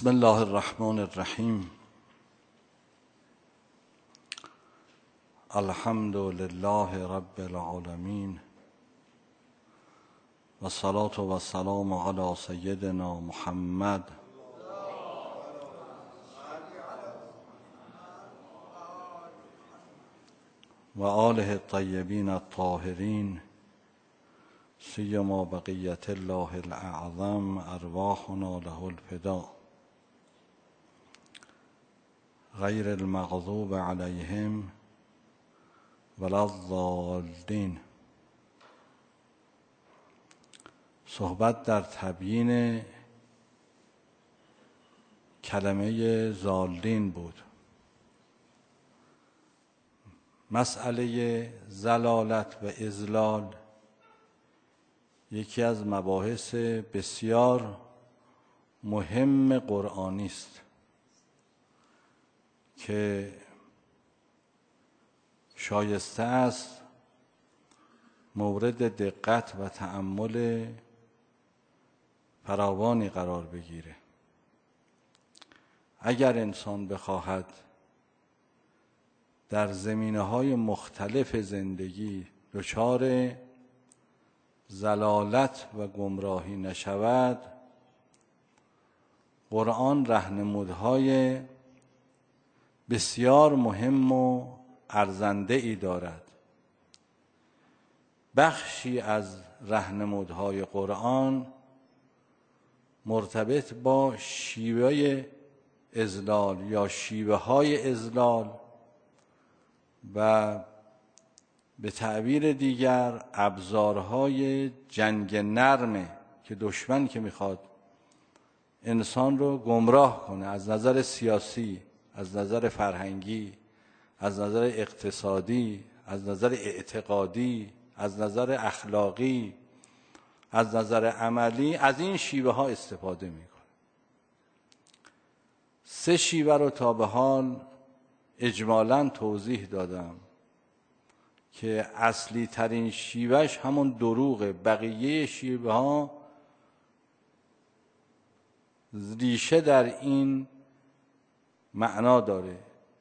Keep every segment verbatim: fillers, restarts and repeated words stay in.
بسم الله الرحمن الرحیم. الحمد لله رب العالمین و الصلاة و السلام علی سیدنا محمد و آله الطیبین الطاهرین سیما بقیت الله الاعظم ارواحنا له الفدا غیر المغضوب علیهم ولا الضالین. صحبت در تبیین کلمه ضالین بود. مسئله ضلالت و اضلال یکی از مباحث بسیار مهم قرآنی است که شایسته است مورد دقت و تأمل فراوانی قرار بگیره. اگر انسان بخواهد در زمینه‌های مختلف زندگی دچار ضلالت و گمراهی نشود، قرآن راهنمودهای بسیار مهم و ارزنده ای دارد. بخشی از راهنمودهای قرآن مرتبط با شیوه اضلال یا شیوه های اضلال و به تعبیر دیگر ابزارهای جنگ نرمه که دشمن که میخواد انسان رو گمراه کنه، از نظر سیاسی، از نظر فرهنگی، از نظر اقتصادی، از نظر اعتقادی، از نظر اخلاقی، از نظر عملی، از این شیوه ها استفاده میکنه. سه شیوه رو تا به حال اجمالاً توضیح دادم که اصلی ترین شیوهش همون دروغه. بقیه شیوه ها ریشه در این معنا داره.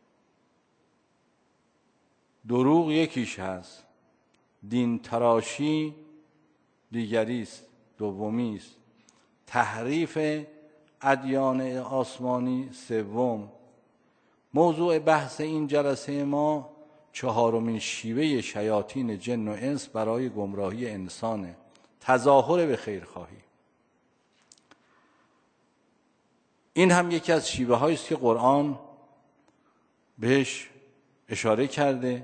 دروغ یکیش هست، دین تراشی دیگری است، دومی است، تحریف ادیان آسمانی سوم. موضوع بحث این جلسه ما چهارمین شیوه شیاطین جن و انس برای گمراهی انسانه، تظاهر به خیرخواهی. این هم یکی از شیوه هایی است که قرآن بهش اشاره کرده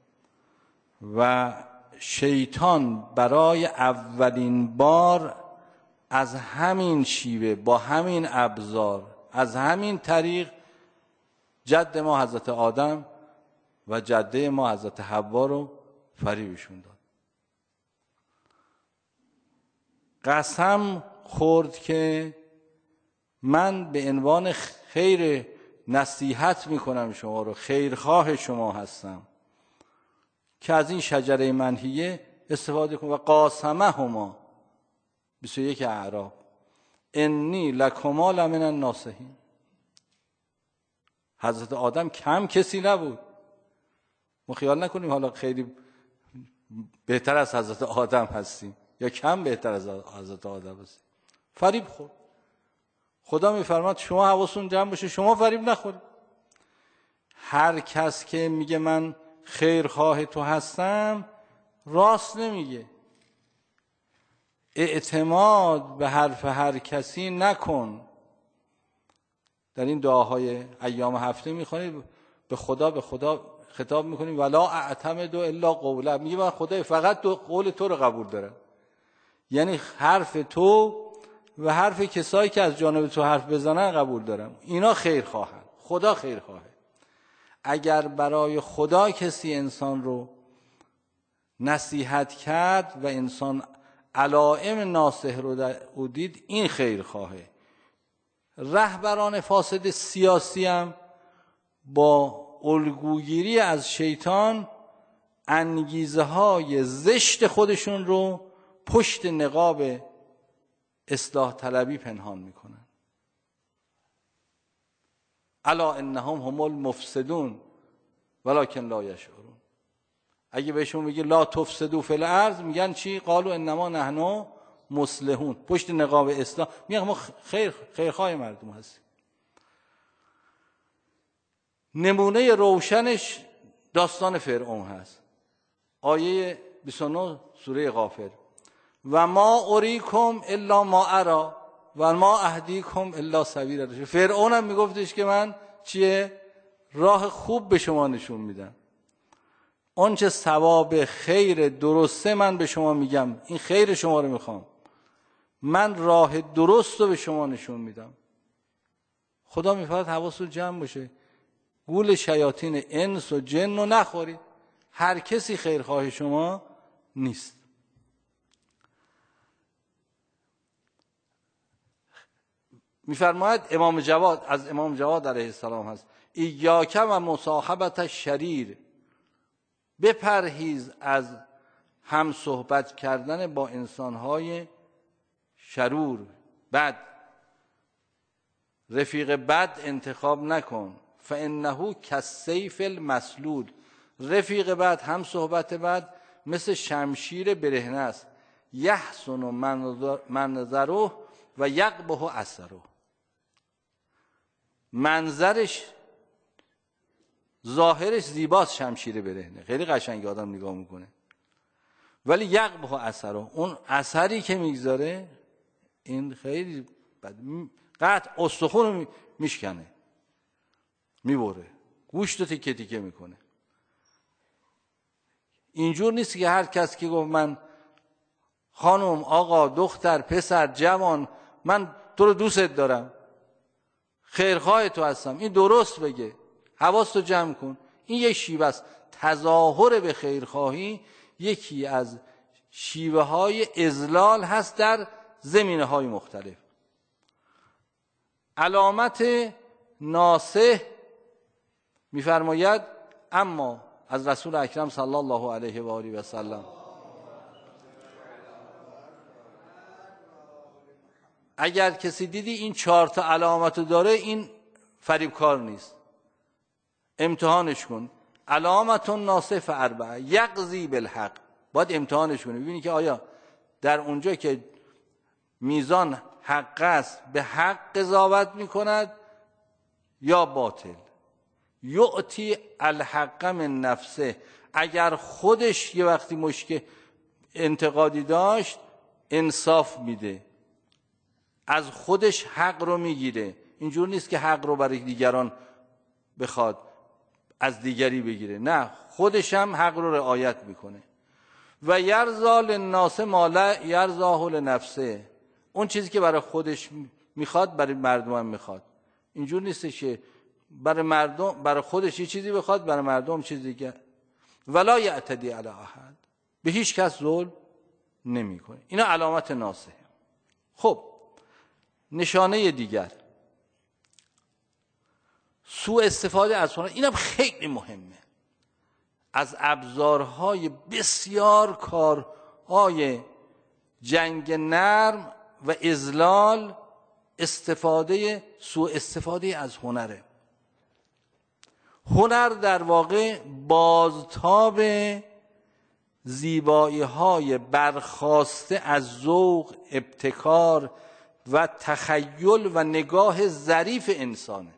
و شیطان برای اولین بار از همین شیوه، با همین ابزار، از همین طریق جد ما حضرت آدم و جده ما حضرت حوا رو فریبشون داد. قسم خورد که من به عنوان خیر نصیحت میکنم شما رو، خیرخواه شما هستم که از این شجره منهیه استفاده کن. و قاسمهما بیست و یک اعراف انی لکما لمن الناصحین. حضرت آدم کم کسی نبود. ما خیال نکنیم حالا خیلی بهتر از حضرت آدم هستیم یا کم بهتر از حضرت آدم هستیم. فریب خورد. خدا میفرماد شما حواستون جمع باشه، شما فریب نخورید. هر کس که میگه من خیرخواه تو هستم راست نمیگه. اعتماد به حرف هر کسی نکن. در این دعاهای ایام هفته میخونید به خدا به خدا خطاب میکنیم ولا اعتمد الا قوله. میگه من خدای فقط دو قول تو رو قبول دارم. یعنی حرف تو و حرف کسایی که از جانب تو حرف بزنن قبول دارم. اینا خیرخواهن. خدا خیرخواهه. اگر برای خدا کسی انسان رو نصیحت کرد و انسان علائم ناصح رو دید، این خیرخواهه. رهبران فاسد سیاسی هم با الگوگیری از شیطان انگیزه های زشت خودشون رو پشت نقاب اصلاح طلبی پنهان میکنن. الا انهم هم المفسدون ولکن لا یشعرون. اگه بهشون میگه لا تفسدوا فی الارض، میگن چی؟ قالوا انما نحن مصلحون. پشت نقاب اسلام میگن ما خیر خیرخواه مردم هستیم. نمونه روشنش داستان فرعون هست. آیه بیست و نه سوره غافر: و ما اریکم الا ما ارا و ما اهدیکم الا سبیل الرشد. فرعون هم میگفتش که من چیه؟ راه خوب به شما نشون میدم. اون چه ثواب خیر درسته من به شما میگم، این خیر شما رو میخوام، من راه درست رو به شما نشون میدم. خدا میفرماید حواستون جمع باشه، گول شیاطین انس و جن رو نخورید، هر کسی خیرخواه شما نیست. میفرماید امام جواد، از امام جواد علیه السلام هست: ایاک و مصاحبت الشریر، بپرهیز از هم صحبت کردن با انسانهای شرور، بد. رفیق بد انتخاب نکن، فانه کالسیف المسلول. رفیق بد، هم صحبت بد مثل شمشیر برهنه است، یحسن منظره و یقبح اثره. منظرش، ظاهرش زیباست، شمشیر برهنه خیلی قشنگ آدم نگاه میکنه، ولی یقبح اثره، اون اثری که میگذاره این خیلی بد. قطع استخون رو میشکنه، میبره، گوشت رو تیکه تیکه میکنه. اینجور نیست که هر کس که گفت من خانم، آقا، دختر، پسر، جوان، من تو رو دوست دارم، خیرخواه تو هستم، این درست بگه، حواستو جمع کن. این یک شیوه است. تظاهر به خیرخواهی یکی از شیوه های اذلال هست در زمینه های مختلف. علامت ناصح میفرماید: اما از رسول اکرم صلی الله علیه و آله و سلم، اگر کسی دیدی این چهار تا علامت داره، این فریبکار نیست، امتحانش کن. علامت ناصح اربعه، یقضی بالحق. باید امتحانش کنی، ببینی که آیا در اونجا که میزان حق است به حق قضاوت میکند یا باطل. یعطی الحق من نفسه، اگر خودش یه وقتی مشکل انتقادی داشت انصاف میده، از خودش حق رو میگیره. اینجور نیست که حق رو برای دیگران بخواد از دیگری بگیره، نه، خودش هم حق رو رعایت میکنه. و یرضا للناس ما لا یرضاه لنفسه، اون چیزی که برای خودش میخواد برای مردم هم میخواد. اینجور نیست که برای مردم، برای خودش یه چیزی بخواد، برای مردم چیزی دیگه. ولا یعتدی علی احد، به هیچ کس ظلم نمیکنه. اینا علامت ناصح. خب نشانه دیگر، سوء استفاده از هنر. اینم خیلی مهمه. از ابزارهای بسیار کارهای جنگ نرم و اذلال استفاده، سوء استفاده از هنره. هنر در واقع بازتاب زیبایی های برخاسته از ذوق، ابتکار و تخیل و نگاه ظریف انسانه.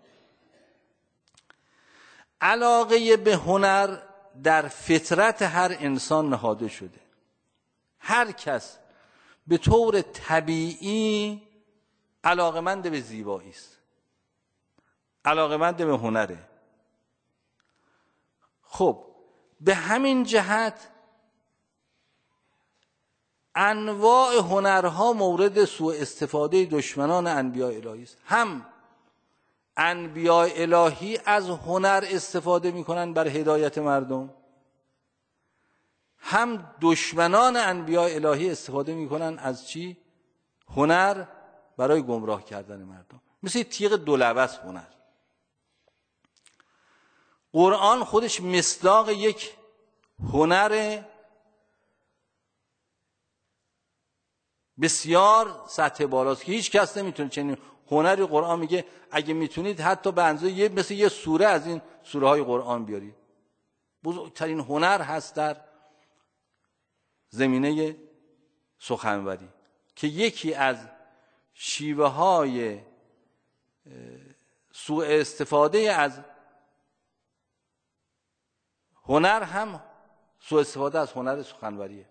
علاقه به هنر در فطرت هر انسان نهاده شده. هر کس به طور طبیعی علاقمند به زیبایی است، علاقمند به هنره. خب به همین جهت انواع هنرها مورد سوء استفاده دشمنان انبیاء الهی است. هم انبیاء الهی از هنر استفاده میکنن برای هدایت مردم، هم دشمنان انبیاء الهی استفاده میکنن از چی؟ هنر برای گمراه کردن مردم. مثل تیغ دولبه است هنر. قرآن خودش مصداق یک هنر بسیار سطح بالاست که هیچ کس نمیتونه چنین هنری قرآن میگه اگه میتونید حتی به اندازه یه مثل یه سوره از این سوره های قرآن بیارید. بزرگترین هنر هست در زمینه سخنوری که یکی از شیوه های سوء استفاده از هنر هم سوء استفاده از هنر سخنوریه.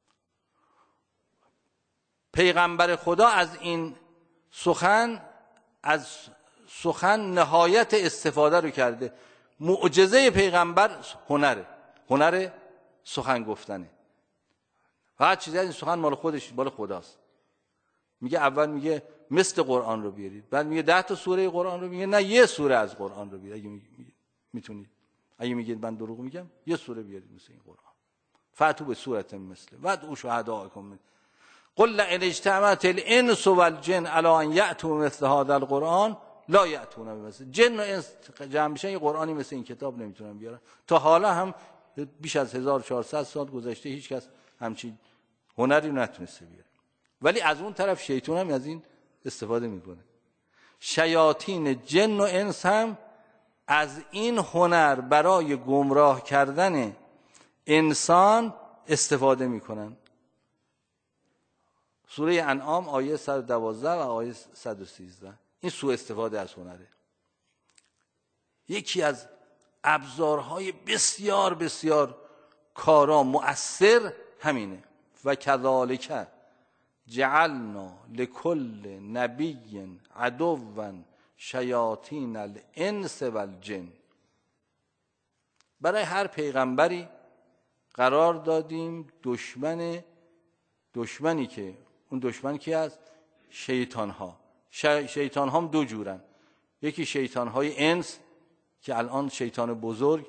پیغمبر خدا از این سخن از سخن نهایت استفاده رو کرده. معجزه پیغمبر هنره، هنر سخن گفتنه. فقط چیزی از این سخن مال خودش، مال خداست. میگه اول میگه مثل قرآن رو بیارید، بعد میگه ده تا سوره قرآن رو، میگه نه یه سوره از قرآن رو بیارید اگه میتونید. اگه میگید من دروغ میگم یه سوره بیارید مثل این قرآن. فاتو به سورت مثله ودعوا شهداءکم قل لئن اجتمعت الانس والجن علی ان یأتوا مثل هذا القرآن لا یأتون بمثله. جن و انس جمع بشن یه قرآنی مثل این کتاب نمیتونن بیارن. تا حالا هم بیش از هزار و چهارصد سال گذشته هیچ کس همچین هنری نتونسته بیاره. ولی از اون طرف شیطان هم از این استفاده میکنه. شیاطین جن و انس هم از این هنر برای گمراه کردن انسان استفاده میکنن. سوره انعام آیه صد و دوازده و آیه صد و سیزده. این سوء استفاده از هنره. یکی از ابزارهای بسیار بسیار کارا مؤثر همینه. و کذالک جعلنا لكل نبی عدوا شیاطین الانس والجن. برای هر پیغمبری قرار دادیم دشمن دشمنی که اون دشمن کی است؟ شیطان ها. شیطان ها هم دو جورن. یکی شیطان های انس که الان شیطان بزرگ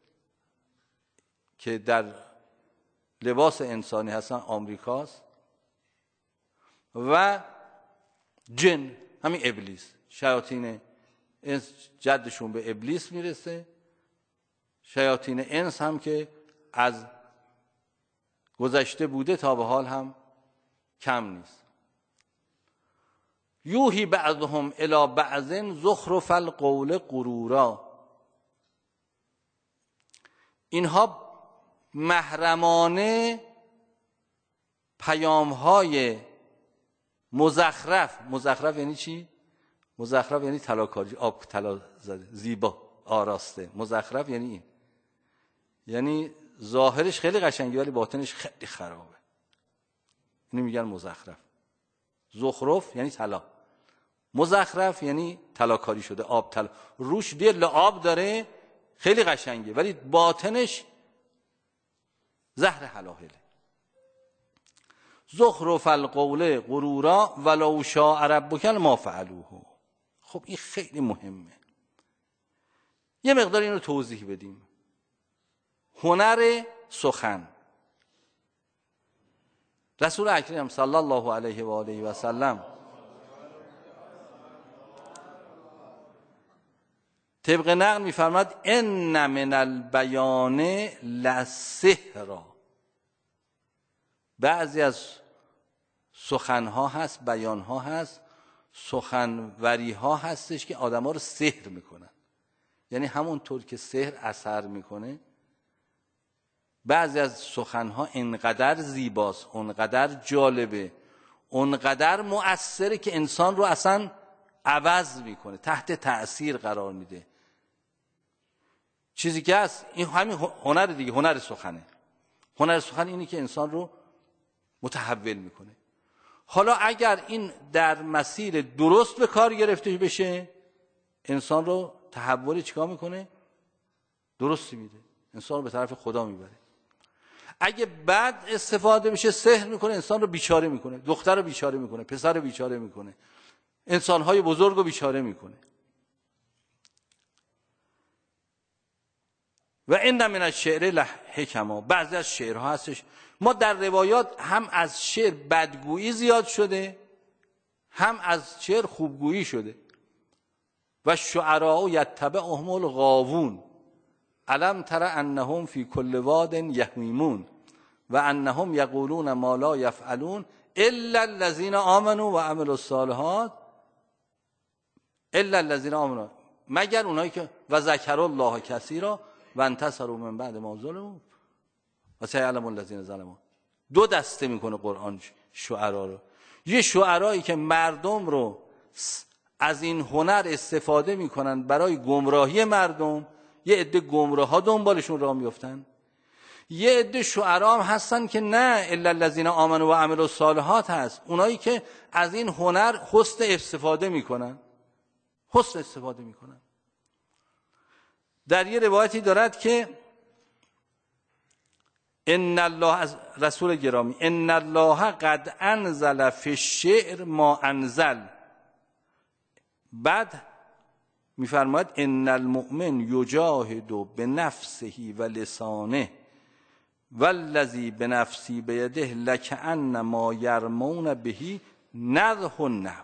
که در لباس انسانی هستن آمریکاست، و جن همین ابلیس. شیاطین انس جدشون به ابلیس میرسه. شیاطین انس هم که از گذشته بوده تا به حال هم کم نیست. یوحی بعضهم الی بعض زخرف القول غرورا. اینها محرمانه پیام‌های مزخرف. مزخرف یعنی چی؟ مزخرف یعنی طلاکاری، آب طلا زده، زیبا آراسته. مزخرف یعنی این، یعنی ظاهرش خیلی قشنگه ولی باطنش خیلی خرابه. اینو میگن مزخرف. زخرف یعنی طلا، مزخرف یعنی طلاکاری شده، آب طلا روش دیگه لعاب داره، خیلی قشنگه ولی باطنش زهر حلاهله. زخرف القول غرورا ولو شاء ربک ما فعلوه. خب این خیلی مهمه. یه مقدار اینو توضیح بدیم. هنر سخن. رسول اکرم صلی الله علیه و آله و سلم طبق نقل میفرماد ان من البیان لسحرا. بعضی از سخنها هست، بیانها هست، سخنوریها هستش که آدم‌ها رو سحر میکنن. یعنی همونطور که سحر اثر میکنه، بعضی از سخنها انقدر زیباست، انقدر جالبه، انقدر مؤثره که انسان رو اصلا عوض میکنه، تحت تأثیر قرار میده. چیزی که هست این همین هنر دیگه، هنر سخنه. هنر سخن اینی که انسان رو متحول میکنه. حالا اگر این در مسیر درست به کار گرفته بشه، انسان رو تحول چیکار میکنه؟ درستی میده، انسان رو به طرف خدا میبره. اگه بد استفاده بشه، سحر میکنه، انسان رو بیچاره میکنه، دختر رو بیچاره میکنه، پسر رو بیچاره میکنه، انسانهای بزرگ رو بیچاره میکنه. و ان من الشعر لحکما. بعضی از شعرها هستش ما در روایات هم از شعر بدگویی زیاد شده، هم از شعر خوبگویی شده. و شعراء یتبعهم الغاوون الم تر انهم فی کل واد یهیمون و انهم یقولون ما لا یفعلون الا الذین آمنوا و عملوا الصالحات الا الذین آمنوا، مگر اونایی که و ذکروا الله کثیرا و انتصروا من بعد ما ظلموا و سیعلم الذین ظلموا. دو دسته میکنه قرآن شعرا رو. یه شعرایی که مردم رو از این هنر استفاده میکنن برای گمراهی مردم، یه عده گمراه ها دنبالشون راه میفتن. یه عده شعرا هم هستن که نه، الا الذین آمنوا و عملوا الصالحات هست، اونایی که از این هنر حسن استفاده میکنن، حسن استفاده میکنن. در یه روایتی دارد که ان الله، از رسول گرامی، ان الله قد انزل فی الشعر ما انزل. بعد میفرماید ان المؤمن یجاهد بنفسه و لسانه والذی بنفسی بیده لکأنما یرمون بهی نضح النبل.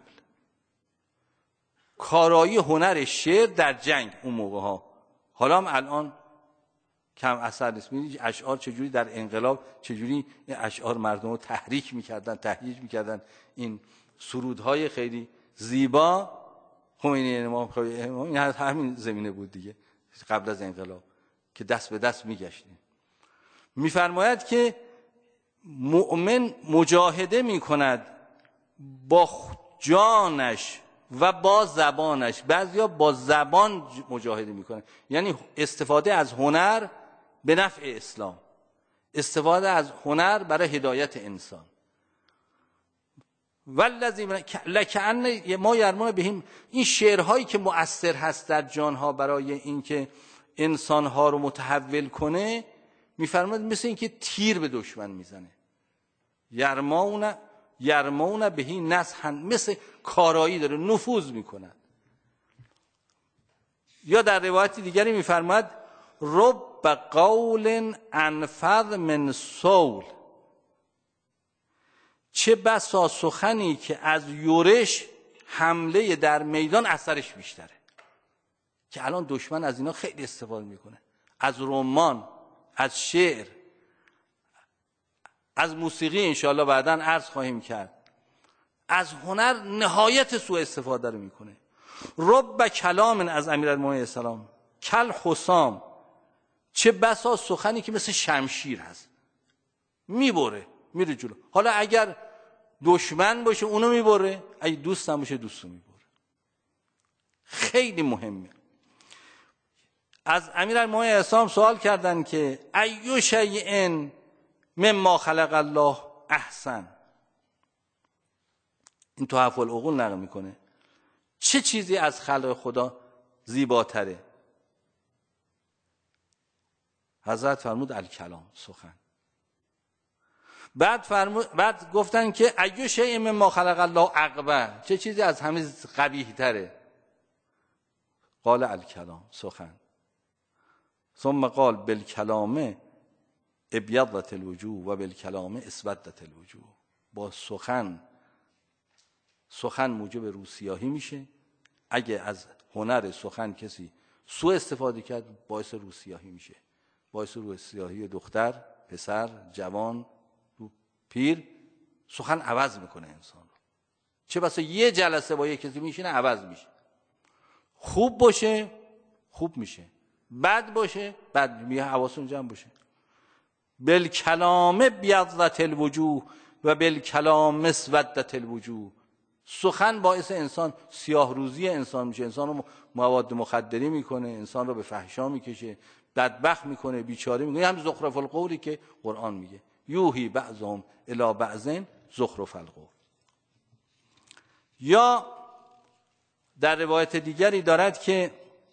کارایی هنر شعر در جنگ اون موقع ها، حالا هم الان کم اثر نیست. می‌بینید اشعار چجوری در انقلاب، چجوری این اشعار مردم رو تحریک میکردن، تهییج میکردن. این سرودهای خیلی زیبا خمینی امام امام این همین زمینه بود دیگه، قبل از انقلاب که دست به دست میگشتیم. میفرماید که مؤمن مجاهده میکند با جانش و با زبانش. بعضیا با زبان مجاهده میکنن، یعنی استفاده از هنر به نفع اسلام، استفاده از هنر برای هدایت انسان. والذی لکأن ما یرمون بهم، این شعرهایی که مؤثر هست در جانها برای اینکه انسانها رو متحول کنه، میفرماید مثل اینکه تیر به دشمن میزنه. یرمون یرمون بهی نصحا، مثل کارایی داره، نفوذ میکنه. یا در روایت دیگری میفرماید رب قول انفذ من صول، چه بسا سخنی که از یورش حمله در میدان اثرش بیشتره. که الان دشمن از اینا خیلی استفاده میکنه، از رمان، از شعر، از موسیقی، انشاءالله بعداً عرض خواهیم کرد، از هنر نهایت سوء استفاده رو میکنه. رب کلام از امیرالمومنین السلام کل حسام، چه بسا سخنی که مثل شمشیر هست، میبره میره جلو. حالا اگر دشمن باشه اونو میبره، اگه دوست هم باشه دوستو میبره. خیلی مهمه. از امیرالمومنین السلام سوال کردن که ایو شیء مما خلق الله احسن، این تحف العقول نقل میکنه، چه چیزی از خلق خدا زیباتره؟ حضرت فرمود الکلام، سخن. بعد فرمود، بعد گفتن که ایو شیء مما خلق الله اقبح، چه چیزی از همه قبیح تره؟ قال الکلام، سخن. ثم قال بالکلام ابیضت الوجوه و بالکلام اسودت الوجوه. با سخن، سخن موجب روسیاهی میشه. اگه از هنر سخن کسی سوء استفاده کرد باعث روسیاهی میشه، باعث روسیاهی دختر، پسر، جوان، پیر. سخن عوض میکنه انسان رو. چه بسا یه جلسه با یه کسی میشینه عوض میشه. خوب باشه خوب میشه، بد باشه بد میشه. حواستون جمع باشه. بالکلام بیضت الوجوه و بالکلام اسودت الوجوه. سخن باعث انسان سیاه روزی انسان میشه، انسان رو مواد مخدری میکنه، انسان رو به فحشا میکشه، بدبخت میکنه، بیچاره میکنه. هم زخرف القولی که قرآن میگه یوحی بعضهم الی بعض زخرف القول. یا در روایت دیگری دارد که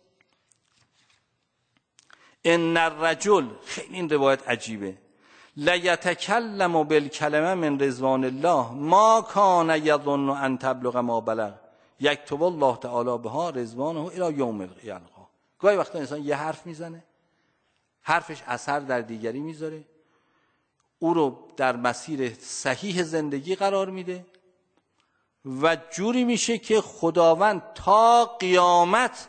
ان الرجل، خیلی این روایت عجیبه، لیتکلم بالکلمه من رضوان الله ما کان یظن ان تبلغ ما بلغ یکتب الله تعالی بها رضوانه الی یوم یلقاه. گاهی وقتا انسان یه حرف میزنه، حرفش اثر در دیگری میذاره، او رو در مسیر صحیح زندگی قرار میده و جوری میشه که خداوند تا قیامت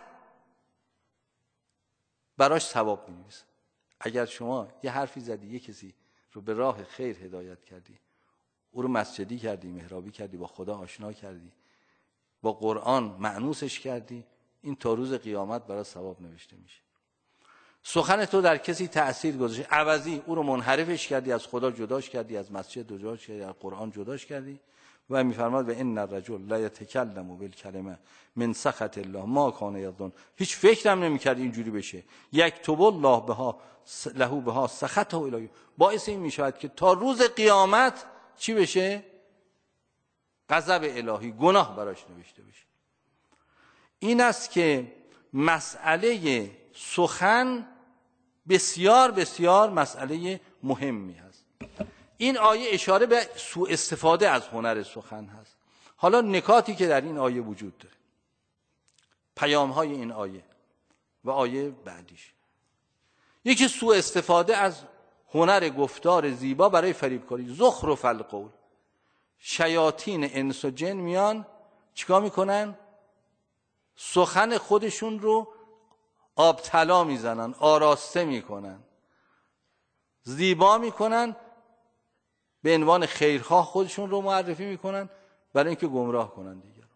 براش ثواب می‌نویسه. اگر شما یه حرفی زدی، یه کسی رو به راه خیر هدایت کردی، او رو مسجدی کردی، محرابی کردی، با خدا آشنا کردی، با قرآن مأنوسش کردی، این تا روز قیامت برای ثواب نوشته میشه. سخن تو در کسی تأثیر گذاشت، عوضی او رو منحرفش کردی، از خدا جداش کردی، از مسجد جداش کردی، از قرآن جداش کردی. و میفرماد و ان الرجل لا یتکلم بالکلمه من سخط الله ما کان یظن، هیچ فکرم نمیکرد اینجوری بشه. یکتب الله بها له بها سخطه الی، باعث این میشود که تا روز قیامت چی بشه؟ غضب الهی، گناه براش نوشته بشه. این است که مسئله سخن بسیار بسیار مسئله مهمی هست. این آیه اشاره به سوء استفاده از هنر سخن هست. حالا نکاتی که در این آیه وجود داره، پیام های این آیه و آیه بعدیش. یکی سوء استفاده از هنر گفتار زیبا برای فریبکاری، زخرف القول. شیاطین انس و جن میان چیکار میکنن؟ سخن خودشون رو آب طلا میزنن، آراسته میکنن، زیبا میکنن، به عنوان خیرخواه خودشون رو معرفی میکنن برای اینکه گمراه کنن دیگران.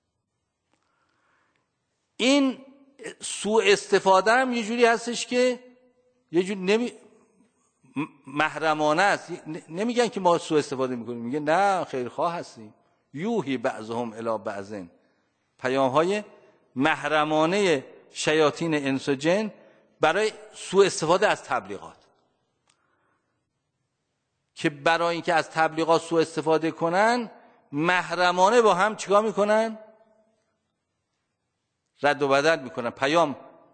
این سوء استفاده هم یه جوری هستش که یه جوری نمی محرمانه است. نمیگن که ما سوء استفاده میکنیم، میگن نه خیرخواه هستیم. یوهی بعضهم الی بعضن، پیام های محرمانه شیاطین انس و جن برای سوء استفاده از تبلیغات، که برای اینکه از تبلیغات سوء استفاده کنن محرمانه با هم چیکار میکنن؟ رد و بدل میکنن، پیام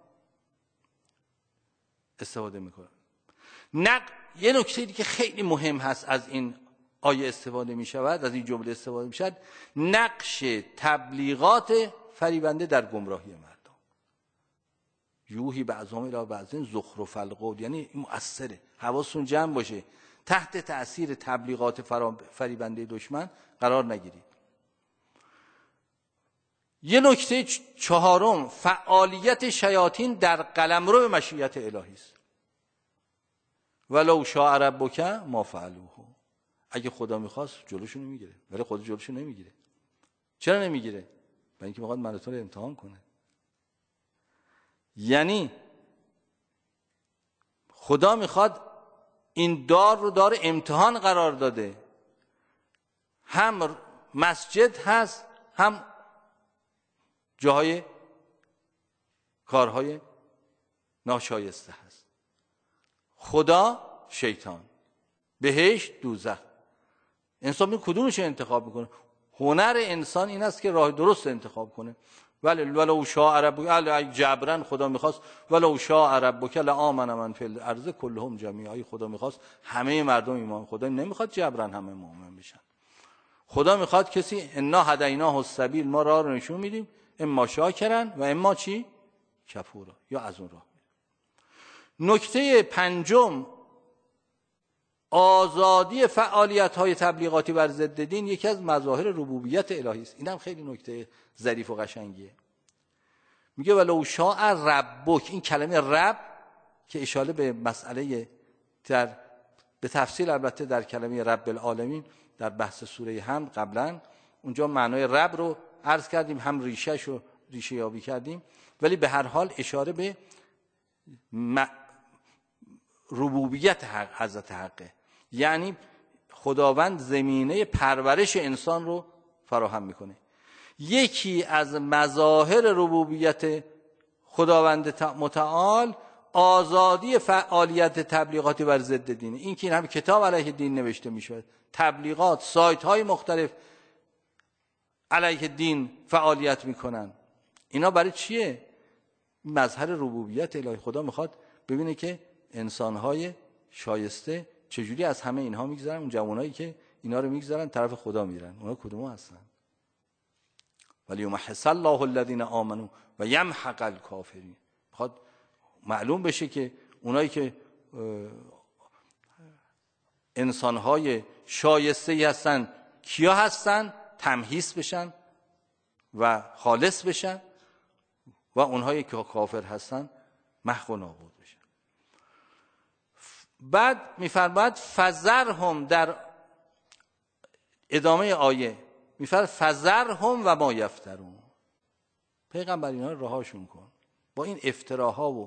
استفاده میکنن. نق یه نکته که خیلی مهم هست از این آیه استفاده میشود، از این جمله استفاده میشود، نقش تبلیغات فریبنده در گمراهی مردم. یوهی بعضهم الی بعض زخرف القول، یعنی مؤثره. حواستون جمع باشه، تحت تأثیر تبلیغات فریبنده دشمن قرار نگیرید. یه نکته چهارم، فعالیت شیاطین در قلمرو مشیت الهی است. ولو شاء ربک ما فعلوه، اگه خدا میخواست جلوشون میگیره، ولی خدا جلوشون نمیگیره. چرا نمیگیره؟ برای اینکه میخواد مردم رو امتحان کنه. یعنی خدا میخواد، این دار رو دار امتحان قرار داده، هم مسجد هست هم جاهای کارهای ناشایسته هست. خدا، شیطان، بهشت، دوزخ. انسان می کدومش انتخاب میکنه؟ هنر انسان این است که راه درست انتخاب کنه. ولی ولو شاء ربک، اگه جبران خدا میخواست، ولو شاء ربک لآمن من فی الارض کلهم جمیعا، خدا میخواست همه مردم ایمان. خدا نمیخواد جبران همه مؤمن بشن. خدا میخواد کسی، انا هدیناه السبیل، ما راه رو نشون میدیم، اما شاکرن و اما چی؟ کفورا، یا از اون راه. نکته پنجم، آزادی فعالیت های تبلیغاتی بر ضد دین یکی از مظاهر ربوبیت الهی است. اینم خیلی نکته ظریف و قشنگیه. میگه ولو شاء ربک، این کلمه رب که اشاره به مسئله در به تفصیل البته در کلمه رب العالمین در بحث سوره حمد قبلا اونجا معنای رب رو عرض کردیم، هم ریشه‌ش رو ریشه یابی کردیم، ولی به هر حال اشاره به م... ربوبیت حق، حضرت حقه. یعنی خداوند زمینه پرورش انسان رو فراهم میکنه. یکی از مظاهر ربوبیت خداوند متعال آزادی فعالیت تبلیغاتی بر ضد دینه. این که این هم کتاب علیه دین نوشته میشه، تبلیغات، سایت های مختلف علیه دین فعالیت میکنن. اینا برای چیه؟ مظهر ربوبیت الهی. خدا میخواد ببینه که انسانهای شایسته چجوری از همه اینها میگذرن. اون جوانایی که اینا رو میگذرن طرف خدا میرن، اونا کدوم هستن؟ ولی یمحص الله الذین آمنوا و یمحق الکافرین. میخواد معلوم بشه که اونایی که انسانهای شایسته هستن کیا هستن، تمحیص بشن و خالص بشن، و اونهایی که کافر هستن محو و نابود بشن. بعد میفرماید فذرهم، در ادامه آیه میفر فذرهم و ما یفترون، پیغمبر اینا رو رهاشون کن، با این افتراها و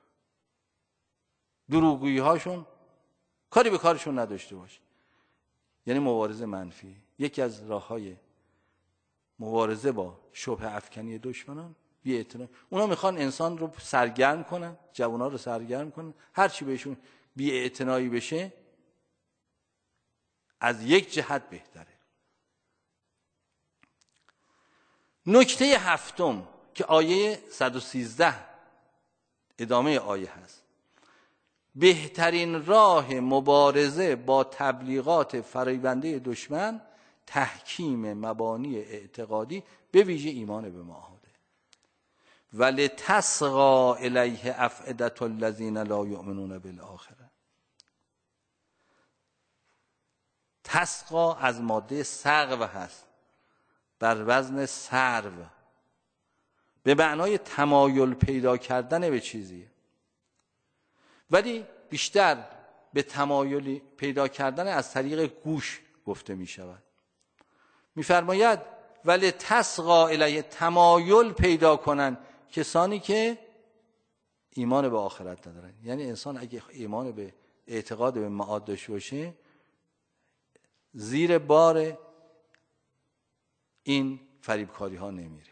دروغگویی هاشون کاری به کارشون نداشته باش. یعنی مبارزه منفی. یکی از راههای مبارزه با شبه افکنی دشمنان بی اعتنا. اونا میخوان انسان رو سرگرم کنن، جوانا رو سرگرم کنن، هر چی بهشون بی اعتنایی بشه از یک جهت بهتره. نکته هفتم که آیه صد و سیزده ادامه آیه هست، بهترین راه مبارزه با تبلیغات فریبنده دشمن تحکیم مبانی اعتقادی به ویژه ایمان به معاهده. ولتصغی الیه افئدة الذین لا یؤمنون بالآخرة. تسقا از ماده سقو هست، بر وزن سرو، به معنای تمایل پیدا کردن به چیزی، ولی بیشتر به تمایل پیدا کردن از طریق گوش گفته می شود. می فرماید ولی تسقا الیه، تمایل پیدا کنن کسانی که ایمان به آخرت ندارن. یعنی انسان اگه ایمان به اعتقاد به معاد داشته باشه، زیر بار این فریبکاری ها نمیره.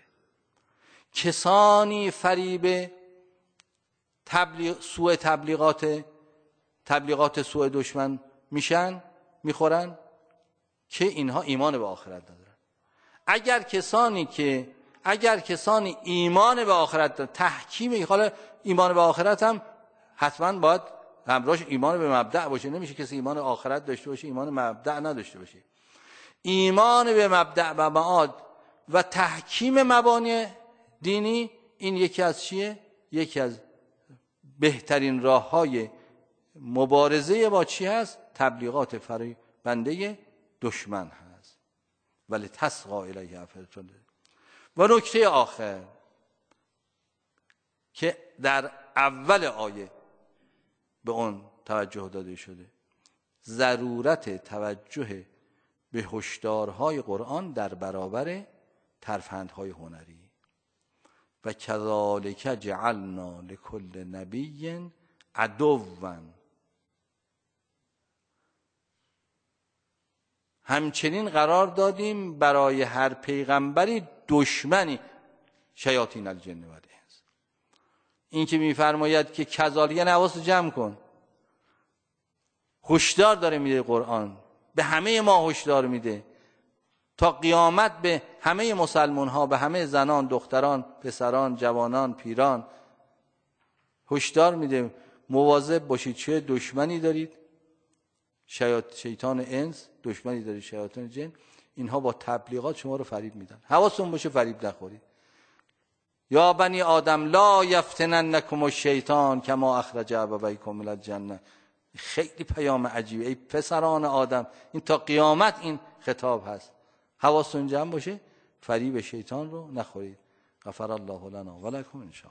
کسانی فریب تبلیغ سوء تبلیغات تبلیغات سوء دشمن میشن، میخورن که اینها ایمان به آخرت ندارن. اگر کسانی که اگر کسانی ایمان به آخرت دارن، تحکیم حالا ایمان به آخرت هم حتما باید همراهش ایمان به مبدأ باشه. نمیشه کسی ایمان به آخرت داشته باشه ایمان به مبدأ نداشته باشه. ایمان به مبدأ و معاد و تحکیم مبانی دینی، این یکی از چیه؟ یکی از بهترین راه‌های مبارزه با چی هست؟ تبلیغات فریبنده دشمن هست. ولی تسقی الیه افئدة. و نکته آخر که در اول آیه به اون توجه داده شده، ضرورت توجه به هشدارهای قرآن در برابر ترفندهای هنری. و کذالک جعلنا لکل نبی عدوا، همچنین قرار دادیم برای هر پیغمبری دشمنی، شیاطین الجن و الانس. این که میفرماید که کذالک، یعنی حواس جمع کن، هشدار داره میده قرآن، به همه ما هشدار میده تا قیامت، به همه مسلمان ها، به همه زنان، دختران، پسران، جوانان، پیران هشدار میده مواظب باشید. چه دشمنی دارید؟ شیطان انس، دشمنی دارید شیاطین جن. اینها با تبلیغات شما رو فریب میدن، حواستون باشه فریب نخورید. یا بنی آدم لا یفتننکم الشیطان کما اخرج ابویکم من الجنه. خیلی پیام عجیبه. ای پسران آدم، این تا قیامت این خطاب هست. حواستون جمع باشه فریب شیطان رو نخورید. غفر الله لنا و لکم ان شاء الله.